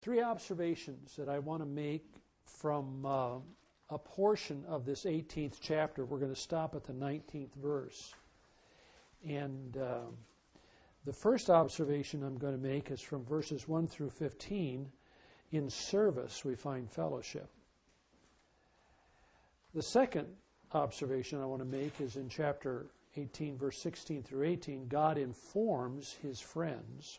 Three observations that I want to make from a portion of this 18th chapter. We're going to stop at the 19th verse. And the first observation I'm going to make is from verses 1 through 15. In service, we find fellowship. The second observation I want to make is in chapter 18, verse 16 through 18, God informs his friends.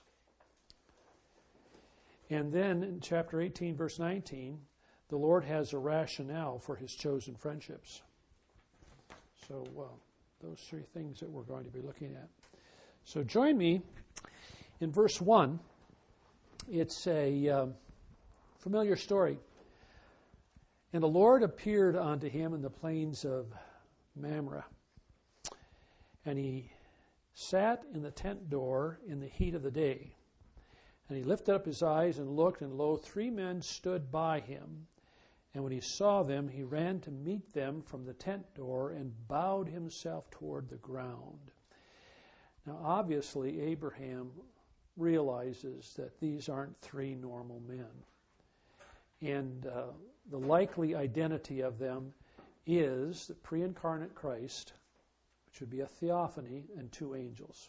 And then in chapter 18, verse 19, the Lord has a rationale for his chosen friendships. So those three things that we're going to be looking at. So join me in verse 1. It's a familiar story. And the Lord appeared unto him in the plains of Mamre. And he sat in the tent door in the heat of the day. And he lifted up his eyes and looked, and lo, 3 men stood by him. And when he saw them, he ran to meet them from the tent door and bowed himself toward the ground. Now, obviously, Abraham realizes that these aren't 3 normal men. And the likely identity of them is the pre-incarnate Christ, which would be a theophany, and 2 angels.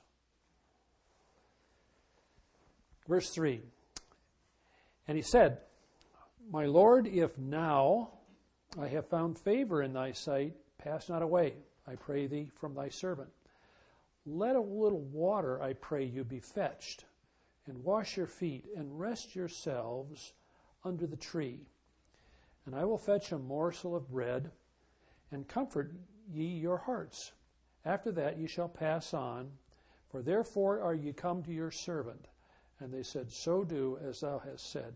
Verse 3, and he said, My Lord, if now I have found favor in thy sight, pass not away, I pray thee, from thy servant. Let a little water, I pray you, be fetched, and wash your feet, and rest yourselves under the tree. And I will fetch a morsel of bread, and comfort ye your hearts. After that ye shall pass on, for therefore are ye come to your servant. And they said, So do as thou hast said.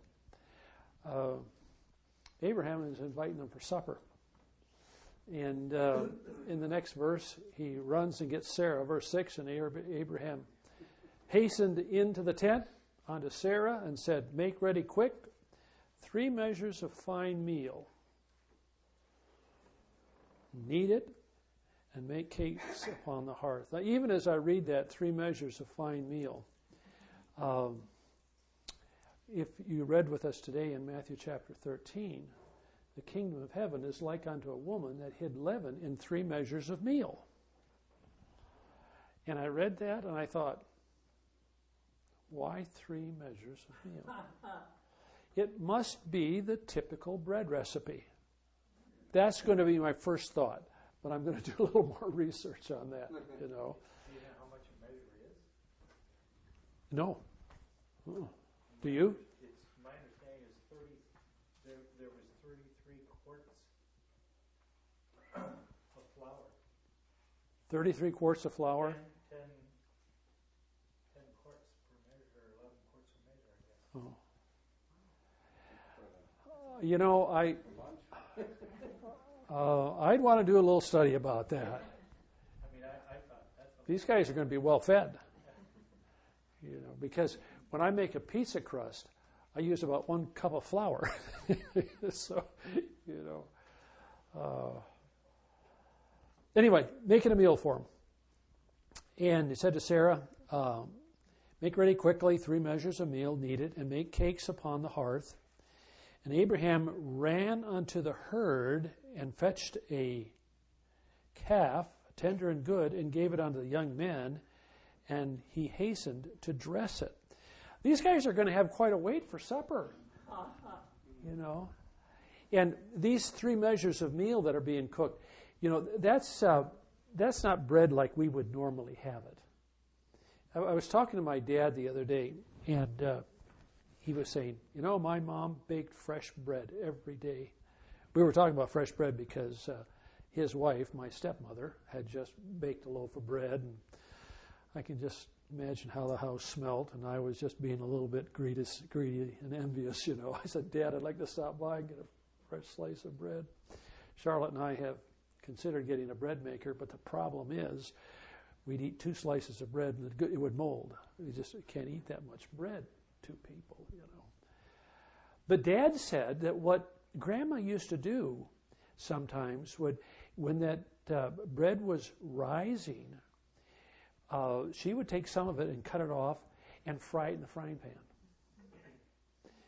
Abraham is inviting them for supper. And in the next verse, he runs and gets Sarah. Verse 6, and Abraham hastened into the tent unto Sarah and said, Make ready quick 3 measures of fine meal. Knead it and make cakes upon the hearth. Now, even as I read that, 3 measures of fine meal, if you read with us today in Matthew chapter 13, the kingdom of heaven is like unto a woman that hid leaven in 3 measures of meal. And I read that and I thought, why 3 measures of meal? It must be the typical bread recipe. That's going to be my first thought, but I'm going to do a little more research on that, you know. Do you know how much a measure is? No. Do you? My understanding is there was 33 quarts of flour. 33 quarts of flour? 10 quarts per measure, or 11 quarts per measure, I guess. Oh. You know, I'd want to do a little study about that. I mean, I thought that's... These guys are going to be well fed. You know, because when I make a pizza crust, I use about 1 cup of flour. So, you know. Anyway, making a meal for him. And he said to Sarah, Make ready quickly 3 measures of meal, knead it, and make cakes upon the hearth. And Abraham ran unto the herd and fetched a calf, tender and good, and gave it unto the young men, and he hastened to dress it. These guys are going to have quite a wait for supper, you know. And these 3 measures of meal that are being cooked, you know, that's not bread like we would normally have it. I was talking to my dad the other day, and he was saying, you know, my mom baked fresh bread every day. We were talking about fresh bread because his wife, my stepmother, had just baked a loaf of bread, and I can just imagine how the house smelt, and I was just being a little bit greedy and envious, you know. I said, Dad, I'd like to stop by and get a fresh slice of bread. Charlotte and I have considered getting a bread maker, but the problem is we'd eat 2 slices of bread and it would mold. We just can't eat that much bread, 2 people, you know. But Dad said that what Grandma used to do sometimes would, when that bread was rising, she would take some of it and cut it off and fry it in the frying pan.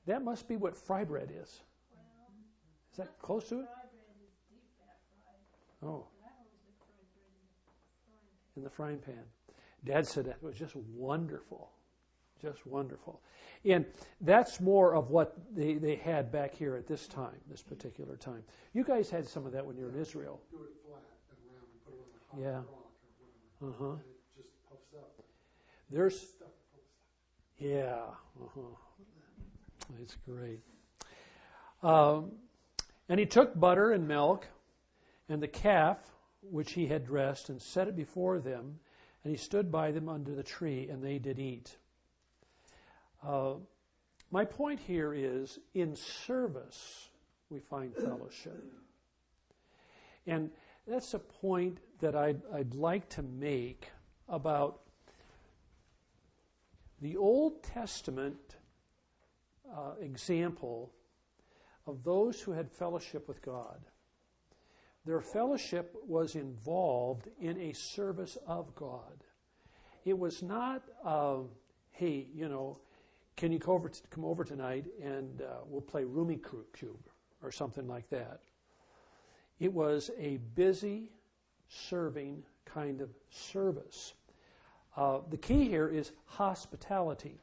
That must be what fry bread is. Well, Is that close to it? fry bread is deep fat fried. Oh, But I've always been fried bread in the frying pan. in the frying pan. Dad said that was just wonderful. Just wonderful. And that's more of what they had back here at this time, this particular time. You guys had some of that when you were in Israel. Do it flat and round and put it on the hot Yeah. rock or whatever. Uh-huh. And it just puffs up. There's, Stuff full of stuff. yeah, uh-huh. It's great. And he took butter and milk and the calf which he had dressed and set it before them, and he stood by them under the tree, and they did eat. My point here is, in service, we find fellowship. And that's a point that I'd like to make about the Old Testament example of those who had fellowship with God. Their fellowship was involved in a service of God. It was not, hey, can you come over tonight and we'll play Rumi Cube or something like that. It was a busy, serving kind of service. The key here is hospitality.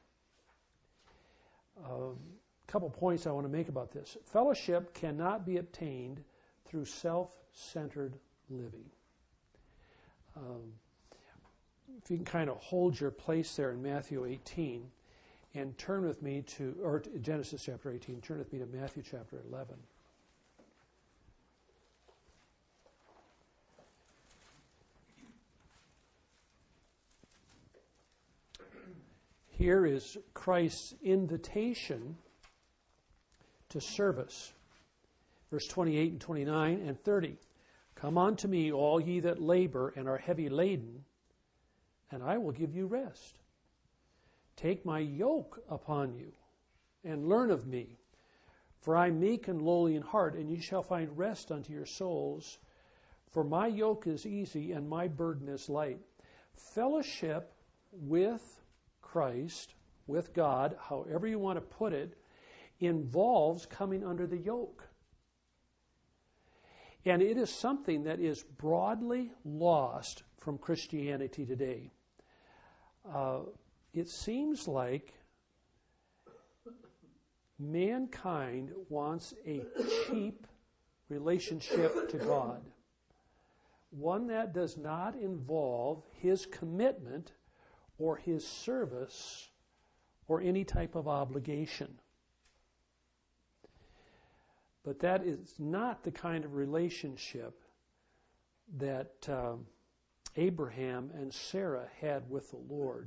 A couple points I want to make about this. Fellowship cannot be obtained through self-centered living. If you can kind of hold your place there in Matthew 18 and turn with me to Genesis chapter 18, turn with me to Matthew chapter 11. Here is Christ's invitation to service. Verse 28 and 29 and 30. Come unto me, all ye that labor and are heavy laden, and I will give you rest. Take my yoke upon you, and learn of me. For I am meek and lowly in heart, and ye shall find rest unto your souls. For my yoke is easy, and my burden is light. Fellowship with Christ, with God, however you want to put it, involves coming under the yoke. And it is something that is broadly lost from Christianity today. It seems like mankind wants a cheap relationship to God, one that does not involve his commitment or his service or any type of obligation. But that is not the kind of relationship that Abraham and Sarah had with the Lord.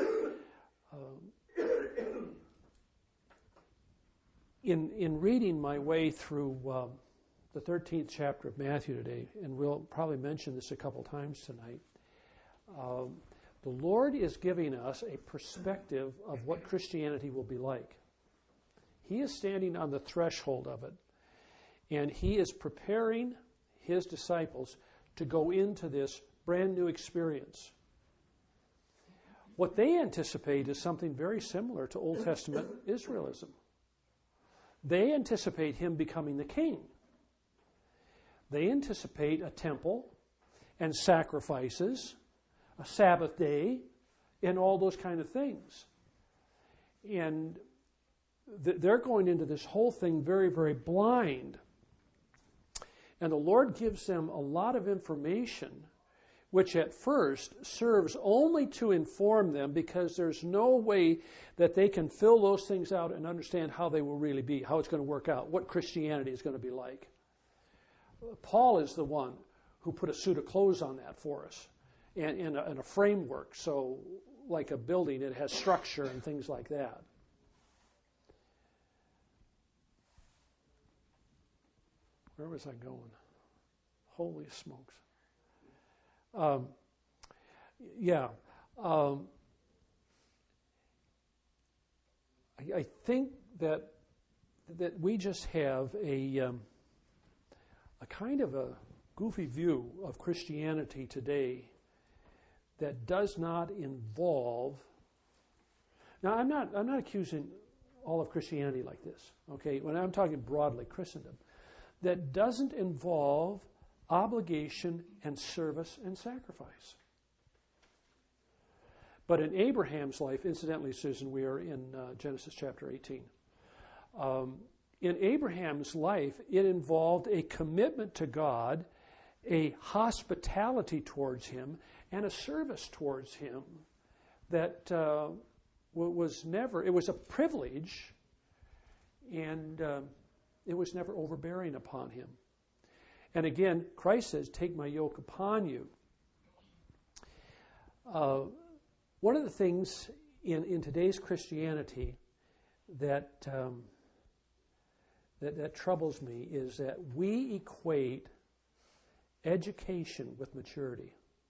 In reading my way through the 13th chapter of Matthew today, and we'll probably mention this a couple times tonight, the Lord is giving us a perspective of what Christianity will be like. He is standing on the threshold of it, and he is preparing his disciples to go into this brand new experience. What they anticipate is something very similar to Old Testament Israelism. They anticipate him becoming the king. They anticipate a temple and sacrifices, a Sabbath day, and all those kind of things. And they're going into this whole thing very, very blind. And the Lord gives them a lot of information, which at first serves only to inform them, because there's no way that they can fill those things out and understand how they will really be, how it's going to work out, what Christianity is going to be like. Paul is the one who put a suit of clothes on that for us, and a framework, so like a building, it has structure and things like that. Where was I going? Holy smokes. I think that we just have a kind of a goofy view of Christianity today that does not involve. Now, I'm not accusing all of Christianity like this, okay? When I'm talking broadly Christendom, that doesn't involve obligation and service and sacrifice. But in Abraham's life, incidentally, Susan, we are in Genesis chapter 18. In Abraham's life, it involved a commitment to God, a hospitality towards Him, and a service towards Him that was never, it was a privilege, and it was never overbearing upon Him. And again, Christ says, take my yoke upon you. One of the things in today's Christianity that troubles me is that we equate education with maturity.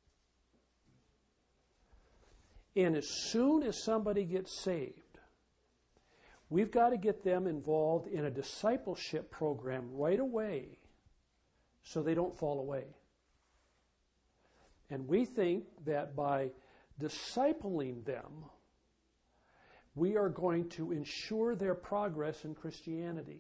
And as soon as somebody gets saved, we've got to get them involved in a discipleship program right away so they don't fall away. And we think that by discipling them, we are going to ensure their progress in Christianity.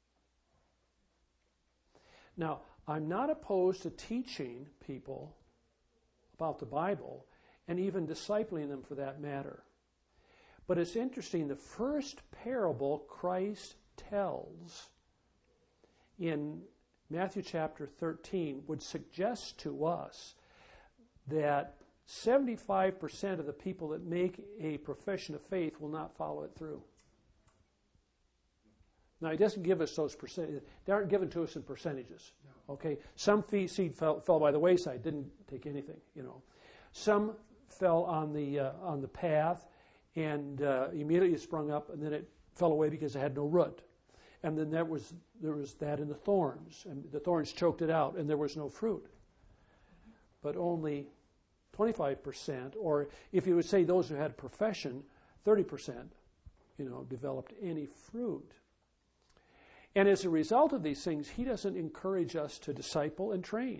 Now, I'm not opposed to teaching people about the Bible and even discipling them for that matter. But it's interesting, the first parable Christ tells in Matthew chapter 13 would suggest to us that 75% of the people that make a profession of faith will not follow it through. Now, He doesn't give us those percentages. They aren't given to us in percentages. No. Okay? Some seed fell by the wayside, didn't take anything, Some fell on the path and immediately sprung up, and then it fell away because it had no root. And then there was that in the thorns, and the thorns choked it out, and there was no fruit. But only 25%, or if you would say those who had a profession, 30%, developed any fruit. And as a result of these things, He doesn't encourage us to disciple and train.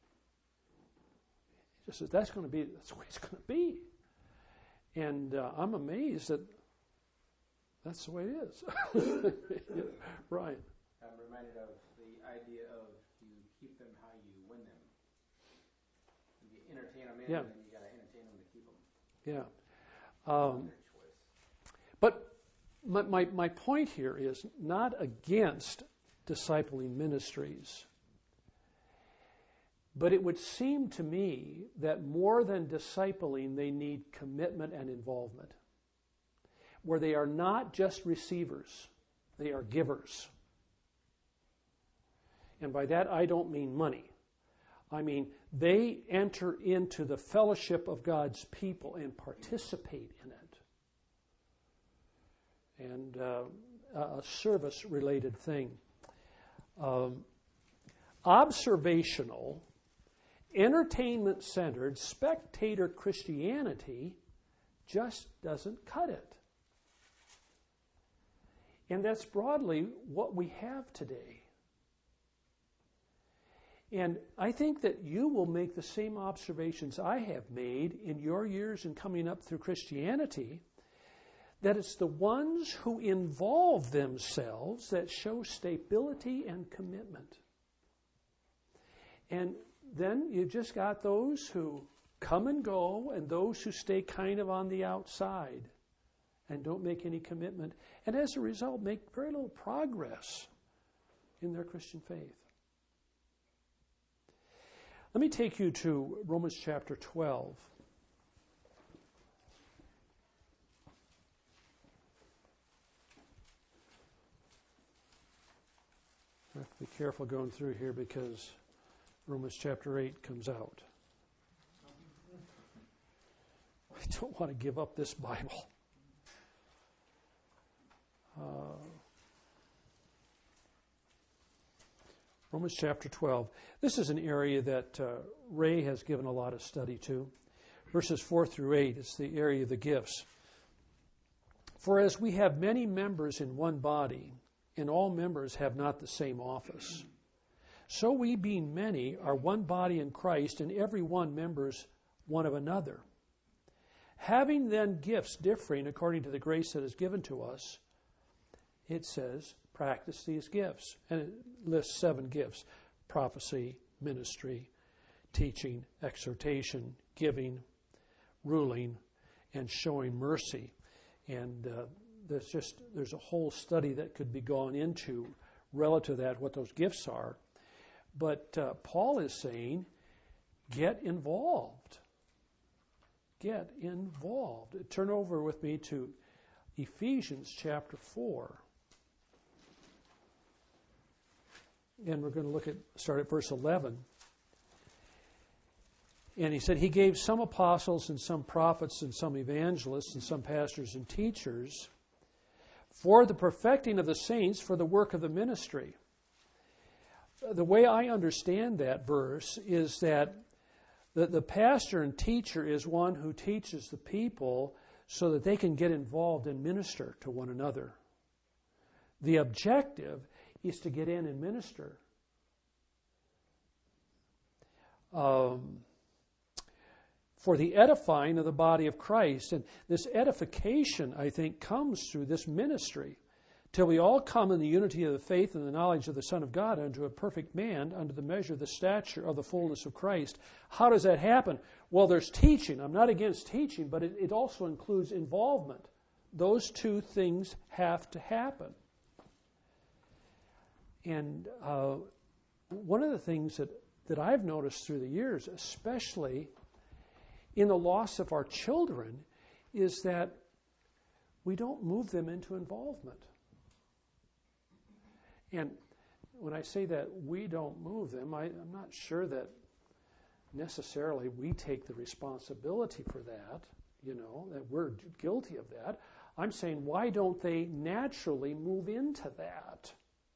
He just says that's the way it's going to be. And I'm amazed that that's the way it is. Right. I'm reminded of the idea of you keep them how you win them. You entertain them in, and then you got to entertain them to keep them. Yeah. But my point here is not against discipling ministries. But it would seem to me that more than discipling, they need commitment and involvement, where they are not just receivers, they are givers. And by that I don't mean money. I mean they enter into the fellowship of God's people and participate in it. And a service-related thing. Observational, entertainment-centered, spectator Christianity just doesn't cut it. And that's broadly what we have today. And I think that you will make the same observations I have made in your years and coming up through Christianity, that it's the ones who involve themselves that show stability and commitment. And then you've just got those who come and go and those who stay kind of on the outside and don't make any commitment, and as a result make very little progress in their Christian faith. Let me take you to Romans chapter 12. I have to be careful going through here because Romans chapter 8 comes out. I don't want to give up this Bible. Romans chapter 12. This is an area that Ray has given a lot of study to. Verses 4 through 8, it's the area of the gifts. For as we have many members in one body, and all members have not the same office, so we, being many, are one body in Christ, and every one members one of another. Having then gifts differing according to the grace that is given to us, it says, practice these gifts. And it lists 7 gifts: prophecy, ministry, teaching, exhortation, giving, ruling, and showing mercy. And there's a whole study that could be gone into relative to that, what those gifts are. But Paul is saying, get involved. Get involved. Turn over with me to Ephesians chapter 4. And we're going to start at verse 11. And he said, he gave some apostles and some prophets and some evangelists and some pastors and teachers for the perfecting of the saints, for the work of the ministry. The way I understand that verse is that the pastor and teacher is one who teaches the people so that they can get involved and minister to one another. The objective is to get in and minister. For the edifying of the body of Christ. And this edification, I think, comes through this ministry, till we all come in the unity of the faith and the knowledge of the Son of God, unto a perfect man, unto the measure of the stature of the fullness of Christ. How does that happen? Well, there's teaching. I'm not against teaching, but it also includes involvement. Those two things have to happen. And one of the things that I've noticed through the years, especially in the loss of our children, is that we don't move them into involvement. And when I say that we don't move them, I'm not sure that necessarily we take the responsibility for that, that we're guilty of that. I'm saying, why don't they naturally move into that?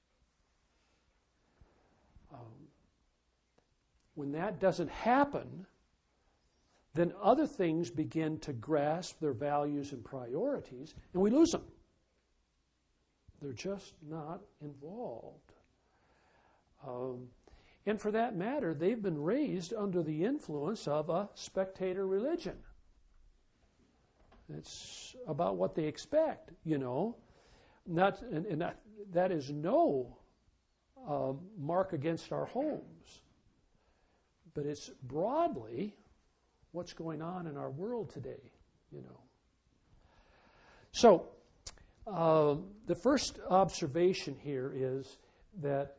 When that doesn't happen, then other things begin to grasp their values and priorities, and we lose them. They're just not involved. And for that matter, they've been raised under the influence of a spectator religion. It's about what they expect, That is no mark against our homes. But it's broadly what's going on in our world today, So, the first observation here is that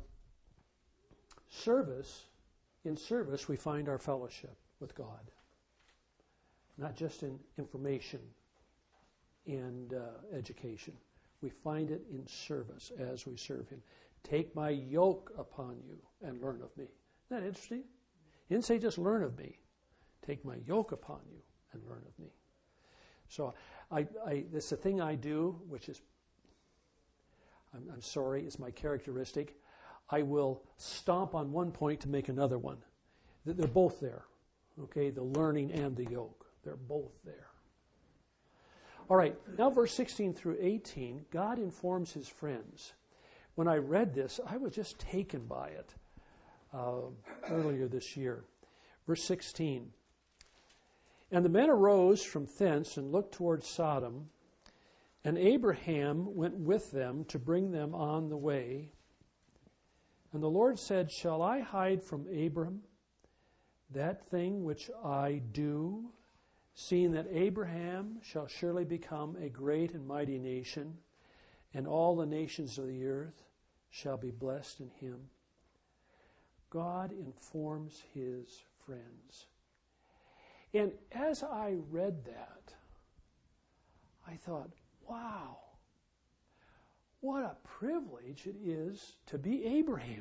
in service we find our fellowship with God. Not just in information and education. We find it in service as we serve Him. Take my yoke upon you and learn of me. Isn't that interesting? He didn't say just learn of me. Take my yoke upon you and learn of me. So it's a thing I do, which is, I'm sorry, it's my characteristic. I will stomp on one point to make another one. They're both there. Okay, the learning and the yoke. They're both there. All right, now verse 16 through 18, God informs His friends. When I read this, I was just taken by it earlier this year. Verse 16. And the men arose from thence and looked toward Sodom, and Abraham went with them to bring them on the way. And the Lord said, Shall I hide from Abram that thing which I do, seeing that Abraham shall surely become a great and mighty nation, and all the nations of the earth shall be blessed in him? God informs His friends. And as I read that, I thought, wow, what a privilege it is to be Abraham.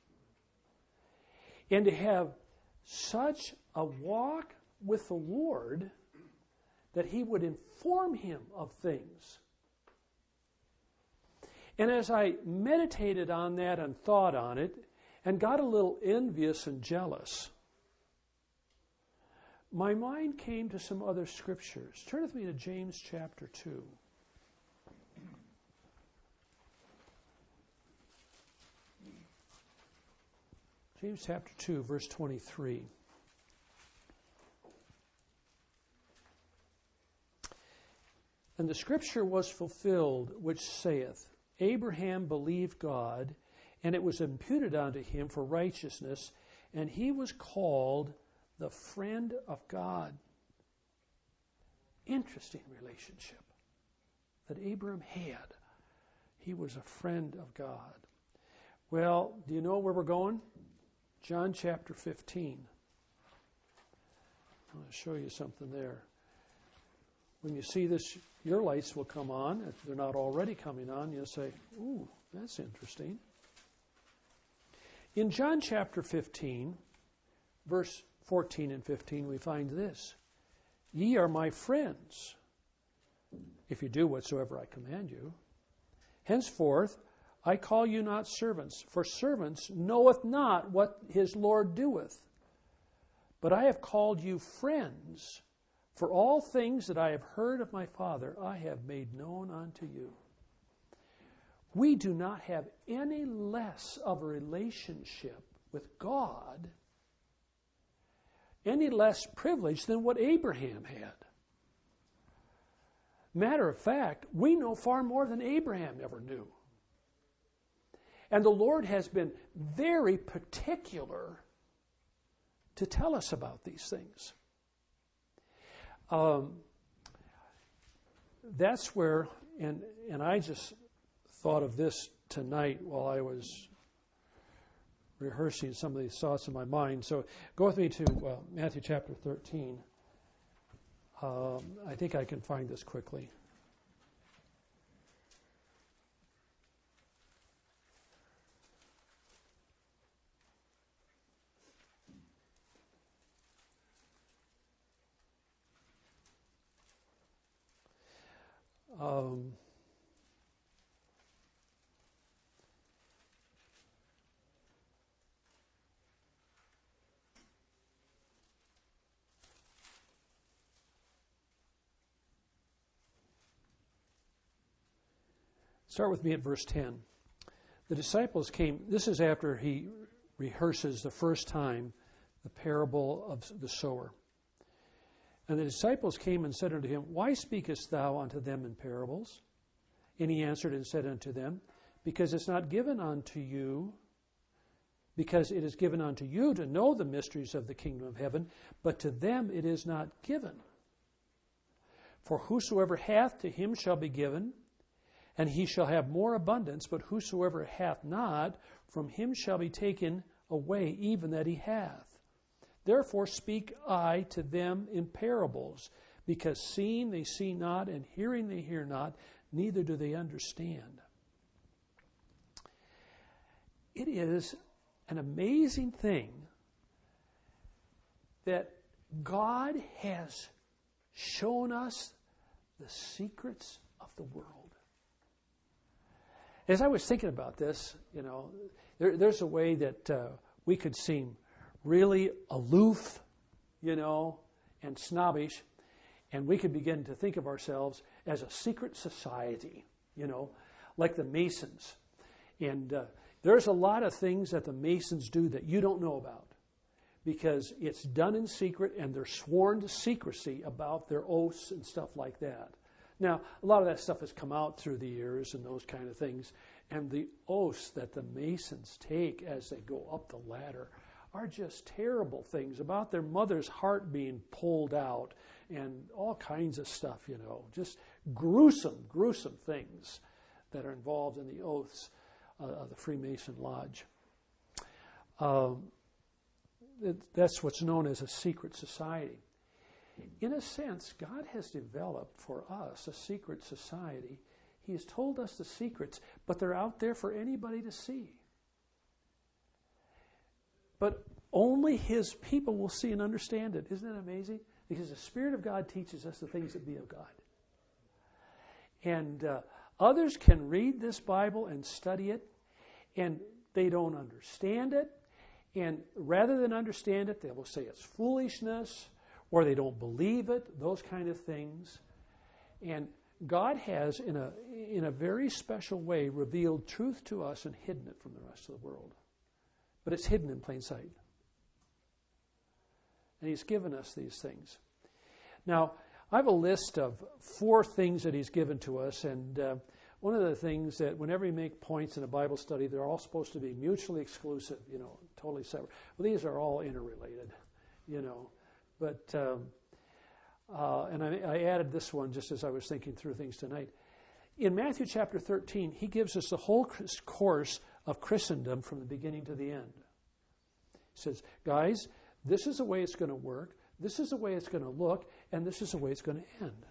And to have such a walk with the Lord that He would inform him of things. And as I meditated on that and thought on it, and got a little envious and jealous, my mind came to some other scriptures. Turn with me to James chapter 2. James chapter 2, verse 23. And the scripture was fulfilled, which saith, Abraham believed God, and it was imputed unto him for righteousness, and he was called the friend of God. Interesting relationship that Abraham had. He was a friend of God. Well, do you know where we're going? John chapter 15. I want to show you something there. When you see this, your lights will come on. If they're not already coming on, you'll say, ooh, that's interesting. In John chapter 15, verse 14 and 15, we find this. Ye are my friends, if you do whatsoever I command you. Henceforth, I call you not servants, for servants knoweth not what his Lord doeth. But I have called you friends, for all things that I have heard of my Father, I have made known unto you. We do not have any less of a relationship with God, any less privilege than what Abraham had. Matter of fact, we know far more than Abraham ever knew. And the Lord has been very particular to tell us about these things. That's where, and I just thought of this tonight while I was rehearsing some of these thoughts in my mind. So go with me to Matthew chapter 13. I think I can find this quickly. Start with me at verse 10. The disciples came, this is after he rehearses the first time the parable of the sower. And the disciples came and said unto him, Why speakest thou unto them in parables? And he answered and said unto them, Because it is given unto you to know the mysteries of the kingdom of heaven, but to them it is not given. For whosoever hath, to him shall be given, and he shall have more abundance, but whosoever hath not, from him shall be taken away even that he hath. Therefore speak I to them in parables, because seeing they see not, and hearing they hear not, neither do they understand. It is an amazing thing that God has shown us the secrets of the world. As I was thinking about this, there's a way that we could seem really aloof, and snobbish, and we could begin to think of ourselves as a secret society, like the Masons. And there's a lot of things that the Masons do that you don't know about, because it's done in secret, and they're sworn to secrecy about their oaths and stuff like that. Now, a lot of that stuff has come out through the years and those kind of things, and the oaths that the Masons take as they go up the ladder are just terrible things about their mother's heart being pulled out and all kinds of stuff, just gruesome things that are involved in the oaths of the Freemason Lodge. That's what's known as a secret society. In a sense, God has developed for us a secret society. He has told us the secrets, but they're out there for anybody to see. But only His people will see and understand it. Isn't that amazing? Because the Spirit of God teaches us the things that be of God. And others can read this Bible and study it, and they don't understand it. And rather than understand it, they will say it's foolishness, or they don't believe it, those kind of things. And God has, in a very special way, revealed truth to us and hidden it from the rest of the world. But it's hidden in plain sight. And He's given us these things. Now, I have a list of 4 things that he's given to us, and one of the things that whenever you make points in a Bible study, they're all supposed to be mutually exclusive, totally separate. Well, these are all interrelated, but and I added this one just as I was thinking through things tonight. In Matthew chapter 13, he gives us the whole course of Christendom from the beginning to the end. He says, guys, this is the way it's going to work, this is the way it's going to look, and this is the way it's going to end.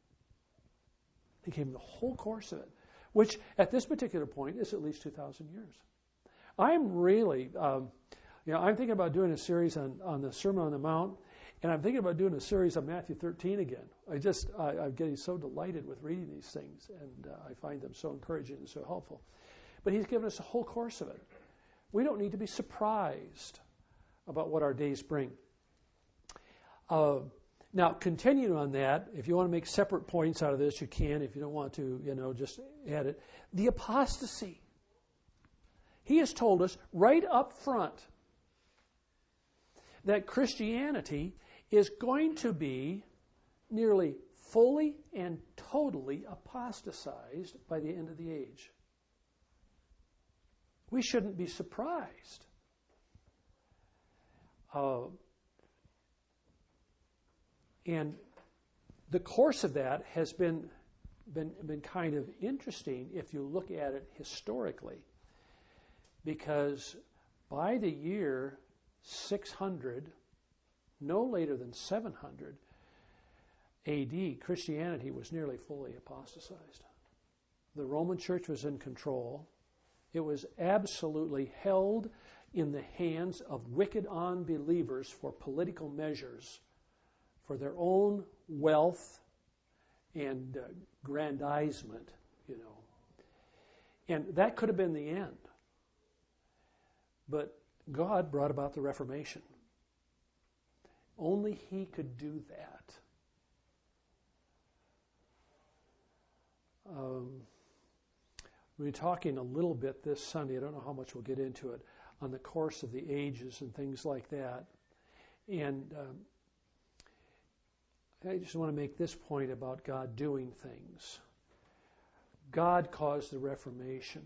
He gave him the whole course of it, which at this particular point is at least 2,000 years. I'm really, I'm thinking about doing a series on the Sermon on the Mount, and I'm thinking about doing a series on Matthew 13 again. I'm getting so delighted with reading these things, and I find them so encouraging and so helpful. But he's given us a whole course of it. We don't need to be surprised about what our days bring. Now, continuing on that, if you want to make separate points out of this, you can. If you don't want to, just add it. The apostasy. He has told us right up front that Christianity is going to be nearly fully and totally apostatized by the end of the age. We shouldn't be surprised. And the course of that has been kind of interesting if you look at it historically, because by the year 600, no later than 700 AD, Christianity was nearly fully apostatized. The Roman Church was in control. It was absolutely held in the hands of wicked unbelievers for political measures, for their own wealth and grandizement, And that could have been the end. But God brought about the Reformation. Only He could do that. We're talking a little bit this Sunday, I don't know how much we'll get into it, on the course of the ages and things like that. And I just want to make this point about God doing things. God caused the Reformation.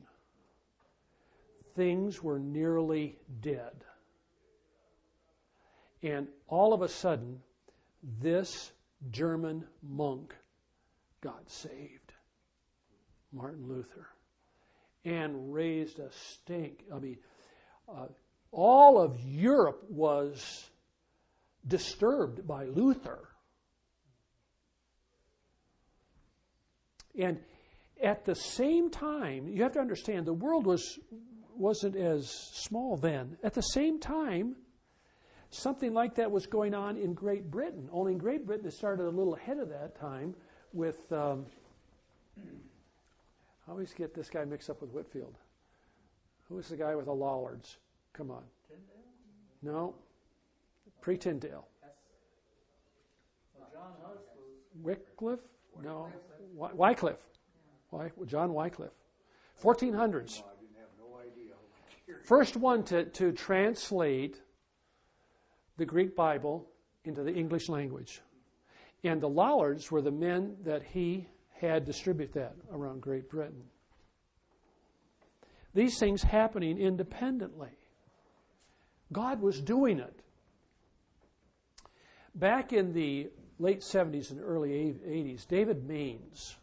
Things were nearly dead. And all of a sudden, this German monk got saved, Martin Luther, and raised a stink. All of Europe was disturbed by Luther. And at the same time, you have to understand, the world wasn't as small then. At the same time, something like that was going on in Great Britain. Only in Great Britain, it started a little ahead of that time with, I always get this guy mixed up with Whitefield. Who was the guy with the Lollards? Come on. Tyndale? No. Pre-Tyndale. John Huss was... Wycliffe? No. Wycliffe. John Wycliffe. 1400s. I didn't have no idea. First one to translate the Greek Bible into the English language. And the Lollards were the men that he had distribute that around Great Britain. These things happening independently. God was doing it. Back in the late 70s and early 80s, David Maines.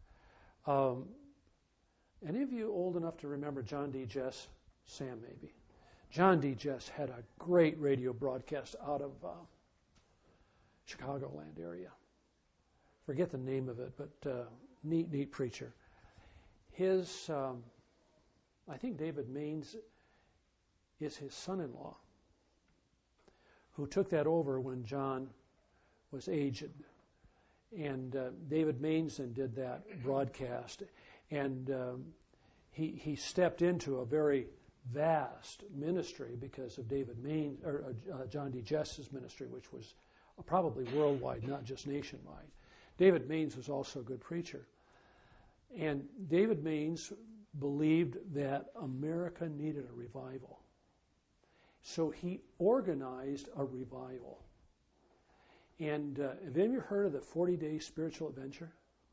Any of you old enough to remember John D. Jess? Sam, maybe. John D. Jess had a great radio broadcast out of Chicagoland area. Forget the name of it, but neat preacher. His, I think David Maines is his son-in-law, who took that over when John was aged. And David Maines then did that broadcast. And he stepped into a very vast ministry because of David Maines, or John D. Jess's ministry, which was probably worldwide, not just nationwide. David Maines was also a good preacher. And David Maines believed that America needed a revival. So he organized a revival. And have you ever heard of the 40-day spiritual adventure?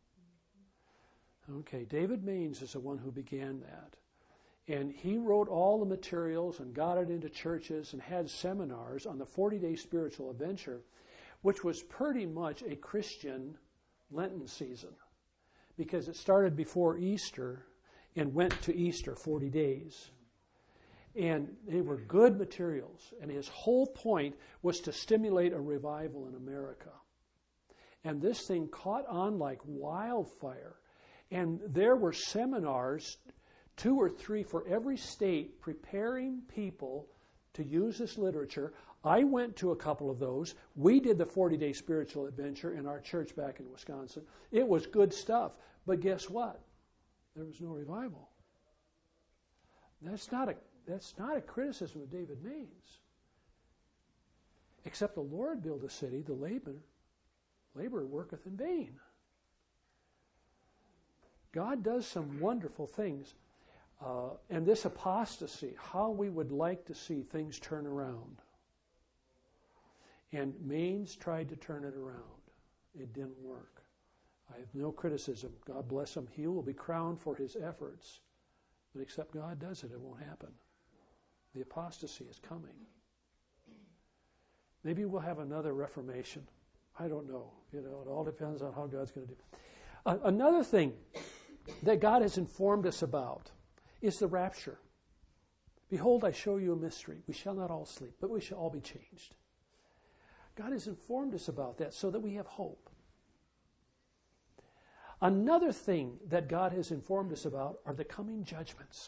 Okay, David Maines is the one who began that. And he wrote all the materials and got it into churches and had seminars on the 40-day spiritual adventure, which was pretty much a Christian Lenten season, because it started before Easter and went to Easter, 40 days. And they were good materials. And his whole point was to stimulate a revival in America. And this thing caught on like wildfire. And there were seminars, 2 or 3 for every state, preparing people to use this literature. I went to a couple of those. We did the 40-day spiritual adventure in our church back in Wisconsin. It was good stuff. But guess what? There was no revival. That's not a criticism of David Maines. Except the Lord built a city, the labor worketh in vain. God does some wonderful things. And this apostasy, how we would like to see things turn around. And Maines tried to turn it around. It didn't work. I have no criticism. God bless him. He will be crowned for his efforts. But except God does it, it won't happen. The apostasy is coming. Maybe we'll have another Reformation. I don't know. It all depends on how God's going to do. Another thing that God has informed us about is the rapture. Behold, I show you a mystery. We shall not all sleep, but we shall all be changed. God has informed us about that so that we have hope. Another thing that God has informed us about are the coming judgments.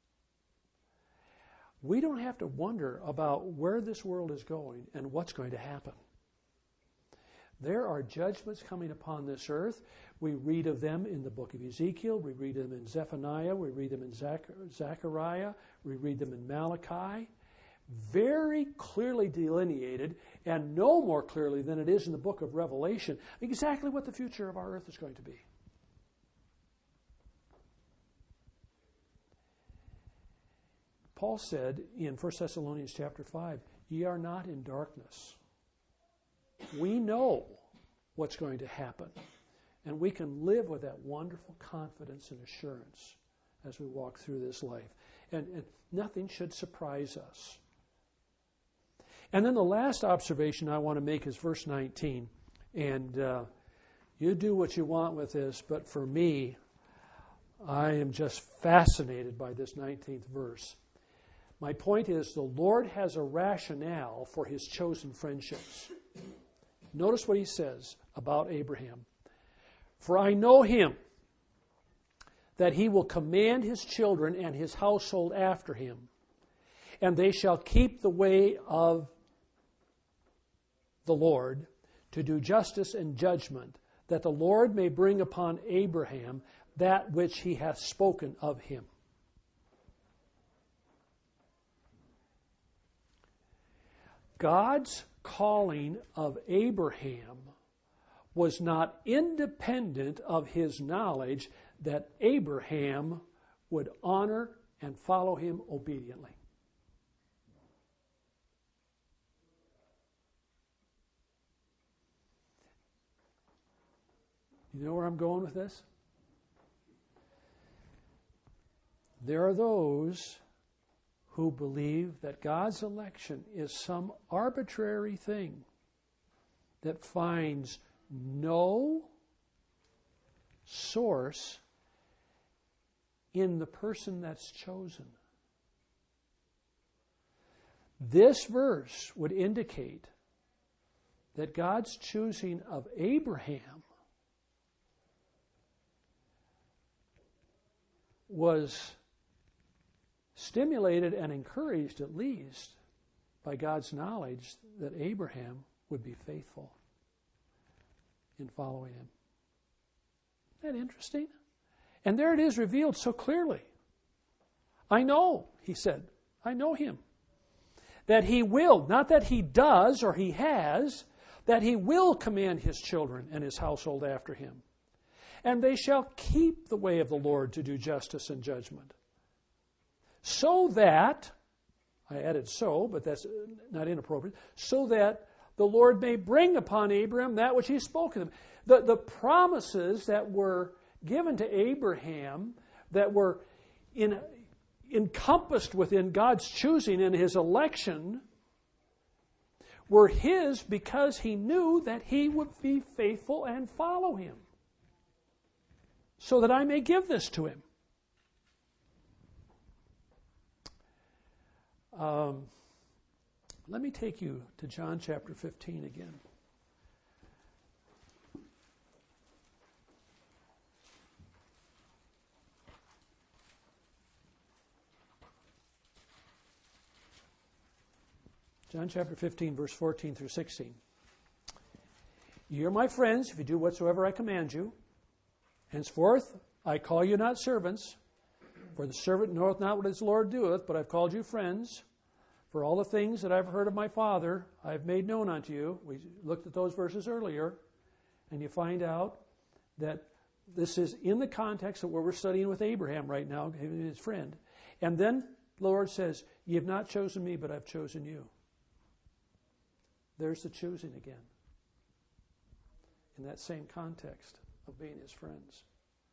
We don't have to wonder about where this world is going and what's going to happen. There are judgments coming upon this earth. We read of them in the book of Ezekiel. We read them in Zephaniah. We read them in Zechariah. We read them in Malachi. Very clearly delineated, and no more clearly than it is in the book of Revelation, exactly what the future of our earth is going to be. Paul said in 1 Thessalonians chapter 5, ye are not in darkness. We know what's going to happen. And we can live with that wonderful confidence and assurance as we walk through this life. And nothing should surprise us. And then the last observation I want to make is verse 19. And you do what you want with this, but for me, I am just fascinated by this 19th verse. My point is, the Lord has a rationale for his chosen friendships. Notice what he says about Abraham. For I know him, that he will command his children and his household after him, and they shall keep the way of the Lord to do justice and judgment, that the Lord may bring upon Abraham that which he hath spoken of him. God's calling of Abraham was not independent of his knowledge that Abraham would honor and follow him obediently. You know where I'm going with this? There are those who believe that God's election is some arbitrary thing that finds no source in the person that's chosen. This verse would indicate that God's choosing of Abraham was stimulated and encouraged at least by God's knowledge that Abraham would be faithful in following him. Isn't that interesting? And there it is revealed so clearly. I know, he said, I know him. That he will, not that he does or he has, that he will command his children and his household after him. And they shall keep the way of the Lord to do justice and judgment. So that, I added so, but that's not inappropriate, so that the Lord may bring upon Abraham that which he spoke to them. The promises that were given to Abraham, that were encompassed within God's choosing and his election, were his because he knew that he would be faithful and follow him, so that I may give this to him. Let me take you to John chapter 15 again. John chapter 15, verse 14 through 16. "Ye are my friends if you do whatsoever I command you. Henceforth I call you not servants, for the servant knoweth not what his Lord doeth, but I've called you friends. For all the things that I've heard of my Father, I have made known unto you." We looked at those verses earlier, and you find out that this is in the context of what we're studying with Abraham right now, his friend. And then the Lord says, "Ye have not chosen me, but I've chosen you." There's the choosing again, in that same context of being his friends.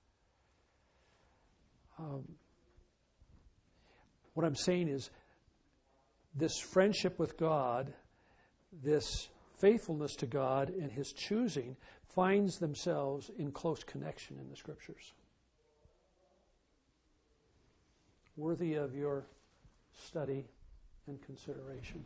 What I'm saying is, this friendship with God, this faithfulness to God and his choosing finds themselves in close connection in the Scriptures. Worthy of your study and consideration.